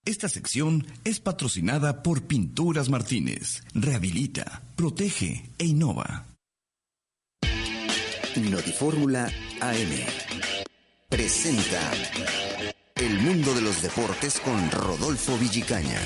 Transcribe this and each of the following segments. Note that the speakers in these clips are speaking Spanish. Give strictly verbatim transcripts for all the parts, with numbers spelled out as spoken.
Esta sección es patrocinada por Pinturas Martínez. Rehabilita, protege e innova. Notifórmula A M presenta El Mundo de los Deportes con Rodolfo Villicaña.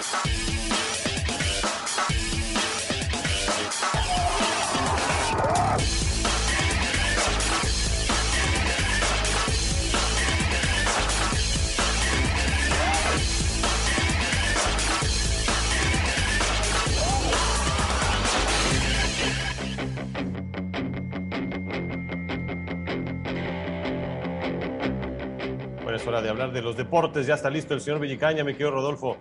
Es hora de hablar de los deportes. Ya está listo el señor Villicaña, mi querido Rodolfo.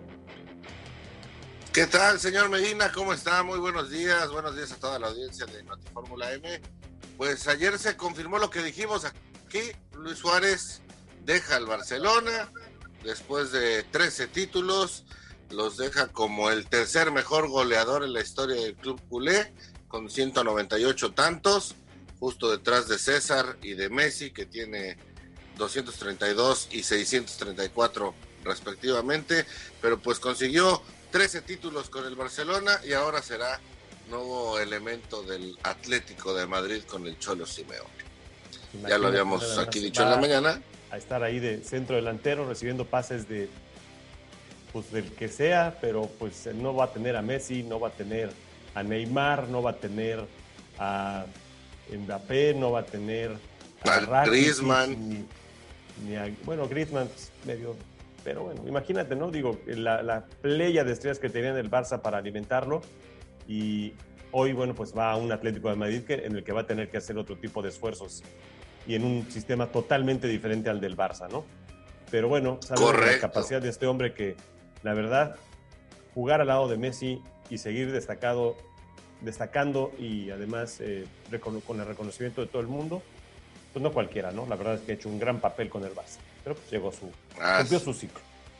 ¿Qué tal, señor Medina? ¿Cómo está? Muy buenos días. Buenos días a toda la audiencia de Notifórmula M. Pues ayer se confirmó lo que dijimos aquí. Luis Suárez deja al Barcelona después de trece títulos. Los deja como el tercer mejor goleador en la historia del club culé, con ciento noventa y ocho tantos, justo detrás de César y de Messi, que tiene doscientos treinta y dos y seiscientos treinta y cuatro respectivamente, pero pues consiguió trece títulos con el Barcelona y ahora será nuevo elemento del Atlético de Madrid con el Cholo Simeone. Imagínate, ya lo habíamos aquí dicho en la mañana. A estar ahí de centro delantero recibiendo pases de pues del que sea, pero pues no va a tener a Messi, no va a tener a Neymar, no va a tener a Mbappé, no va a tener a, a Griezmann. Ni, ni a, bueno, Griezmann medio, pero bueno, imagínate, ¿no? Digo, la, la playa de estrellas que tenían el Barça para alimentarlo, y hoy, bueno, pues va a un Atlético de Madrid que, en el que va a tener que hacer otro tipo de esfuerzos y en un sistema totalmente diferente al del Barça, ¿no? Pero bueno, sabemos la capacidad de este hombre que, la verdad, jugar al lado de Messi y seguir destacado, destacando y además eh, con el reconocimiento de todo el mundo, pues no cualquiera, ¿no? La verdad es que ha hecho un gran papel con el Barça, pero pues llegó su, cumplió su ciclo.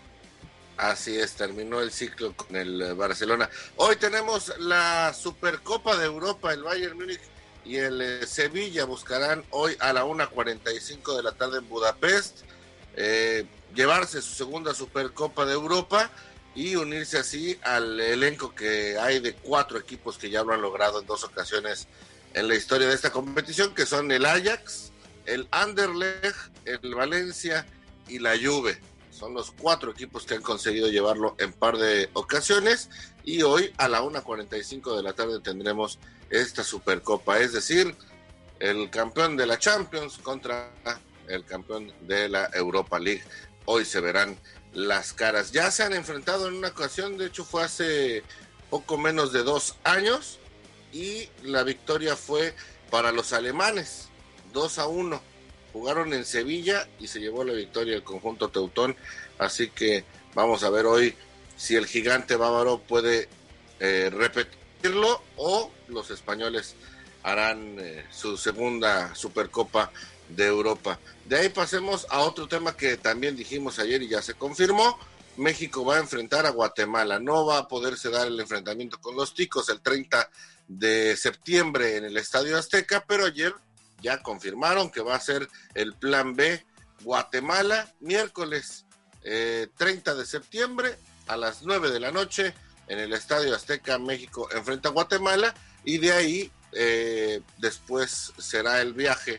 Así es, terminó el ciclo con el Barcelona. Hoy tenemos la Supercopa de Europa, el Bayern Múnich y el eh, Sevilla buscarán hoy a la una cuarenta y cinco de la tarde en Budapest eh, llevarse su segunda Supercopa de Europa y unirse así al elenco que hay de cuatro equipos que ya lo han logrado en dos ocasiones en la historia de esta competición, que son el Ajax, el Anderlecht, el Valencia y la Juve. Son los cuatro equipos que han conseguido llevarlo en par de ocasiones y hoy a la una cuarenta y cinco de la tarde tendremos esta Supercopa, es decir, el campeón de la Champions contra el campeón de la Europa League. Hoy se verán las caras. Ya se han enfrentado en una ocasión, de hecho fue hace poco menos de dos años y la victoria fue para los alemanes. dos a uno, jugaron en Sevilla y se llevó la victoria el conjunto teutón, así que vamos a ver hoy si el gigante bávaro puede eh, repetirlo o los españoles harán eh, su segunda Supercopa de Europa. De ahí pasemos a otro tema que también dijimos ayer y ya se confirmó. México va a enfrentar a Guatemala, no va a poderse dar el enfrentamiento con los ticos el treinta de septiembre en el Estadio Azteca, pero ayer ya confirmaron que va a ser el plan B, Guatemala, miércoles eh, treinta de septiembre a las nueve de la noche en el Estadio Azteca. México enfrenta a Guatemala y de ahí eh, después será el viaje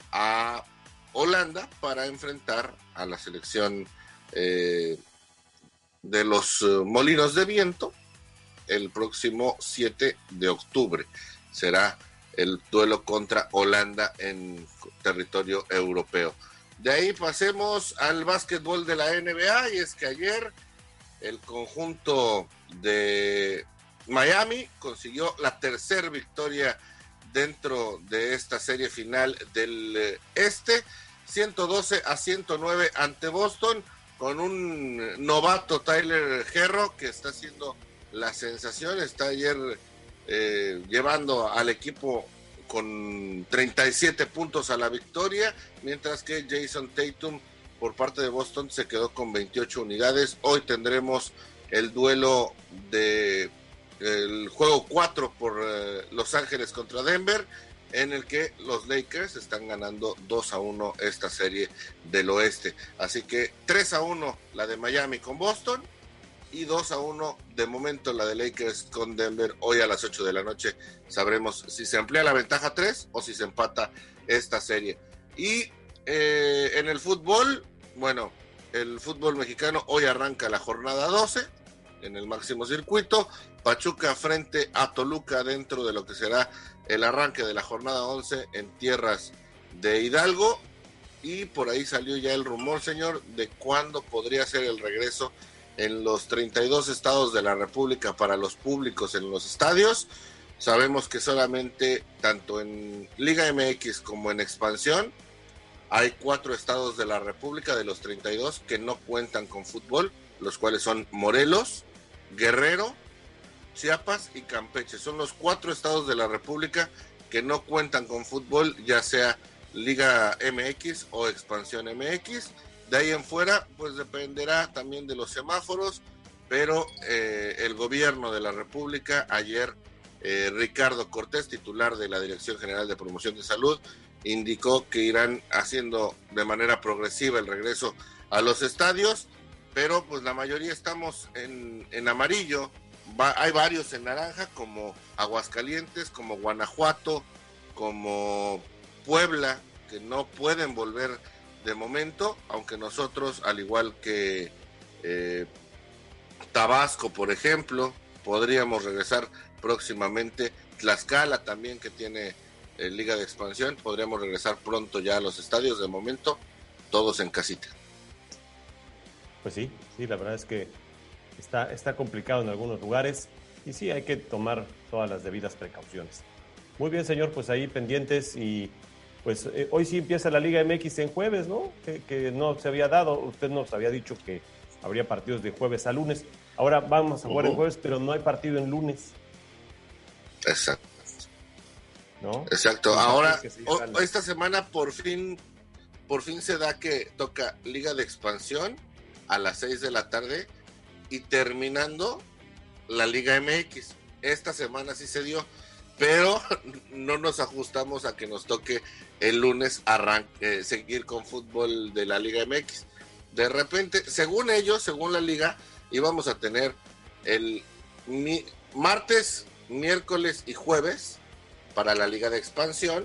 a Holanda para enfrentar a la selección eh, de los uh, Molinos de Viento el próximo siete de octubre. Será el duelo contra Holanda en territorio europeo. De ahí pasemos al básquetbol de la N B A, y es que ayer el conjunto de Miami consiguió la tercera victoria dentro de esta serie final del este, ciento doce a ciento nueve ante Boston, con un novato Tyler Herro que está haciendo la sensación, está ayer Eh, llevando al equipo con treinta y siete puntos a la victoria, mientras que Jason Tatum por parte de Boston se quedó con veintiocho unidades. Hoy tendremos el duelo de el juego cuatro por eh, Los Ángeles contra Denver en el que los Lakers están ganando dos a uno esta serie del oeste. Así que tres a uno la de Miami con Boston y dos a uno de momento la de Lakers con Denver. Hoy a las ocho de la noche sabremos si se amplía la ventaja a tres o si se empata esta serie. Y eh, en el fútbol, bueno, el fútbol mexicano hoy arranca la jornada doce en el máximo circuito. Pachuca frente a Toluca dentro de lo que será el arranque de la jornada once en tierras de Hidalgo. Y por ahí salió ya el rumor, señor, de cuándo podría ser el regreso en los treinta y dos estados de la República para los públicos en los estadios. Sabemos que solamente tanto en Liga M X como en Expansión hay cuatro estados de la República de los treinta y dos que no cuentan con fútbol, los cuales son Morelos, Guerrero, Chiapas y Campeche. Son los cuatro estados de la República que no cuentan con fútbol, ya sea Liga M X o Expansión M X. De ahí en fuera, pues dependerá también de los semáforos, pero eh, el gobierno de la República, ayer eh, Ricardo Cortés, titular de la Dirección General de Promoción de Salud, indicó que irán haciendo de manera progresiva el regreso a los estadios, pero pues la mayoría estamos en, en amarillo. Va, hay varios en naranja, como Aguascalientes, como Guanajuato, como Puebla, que no pueden volver de momento, aunque nosotros, al igual que eh, Tabasco, por ejemplo, podríamos regresar próximamente. Tlaxcala también, que tiene eh, Liga de Expansión, podríamos regresar pronto ya a los estadios. De momento, todos en casita. Pues sí, sí, la verdad es que está, está complicado en algunos lugares y sí, hay que tomar todas las debidas precauciones. Muy bien, señor, pues ahí pendientes y pues eh, hoy sí empieza la Liga M X en jueves, ¿no? Que, que no se había dado, usted nos había dicho que habría partidos de jueves a lunes. Ahora vamos a jugar uh-huh. en jueves, pero no hay partido en lunes. Exacto. ¿No? Exacto. Ahora, o, esta semana por fin, por fin se da que toca Liga de Expansión a las seis de la tarde y terminando la Liga M X. Esta semana sí se dio, pero no nos ajustamos a que nos toque el lunes arranque, eh, seguir con fútbol de la Liga M X. De repente, según ellos, según la liga, íbamos a tener el mi, martes, miércoles y jueves para la Liga de Expansión,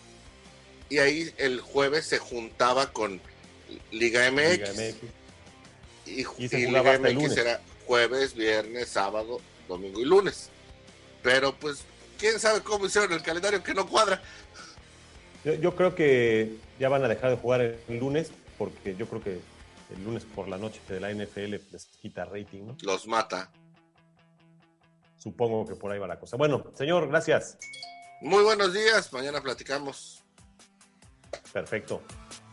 y ahí el jueves se juntaba con Liga M X. Liga M X. Y, y, y Liga M X era jueves, viernes, sábado, domingo y lunes. Pero pues, quién sabe cómo hicieron el calendario que no cuadra. Yo, yo creo que ya van a dejar de jugar el lunes, porque yo creo que el lunes por la noche de la N F L les quita rating, ¿no? Los mata. Supongo que por ahí va la cosa. Bueno, señor, gracias. Muy buenos días, mañana platicamos. Perfecto.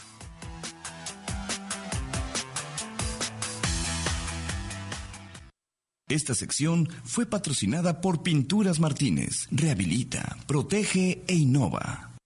Esta sección fue patrocinada por Pinturas Martínez. Rehabilita, protege e innova.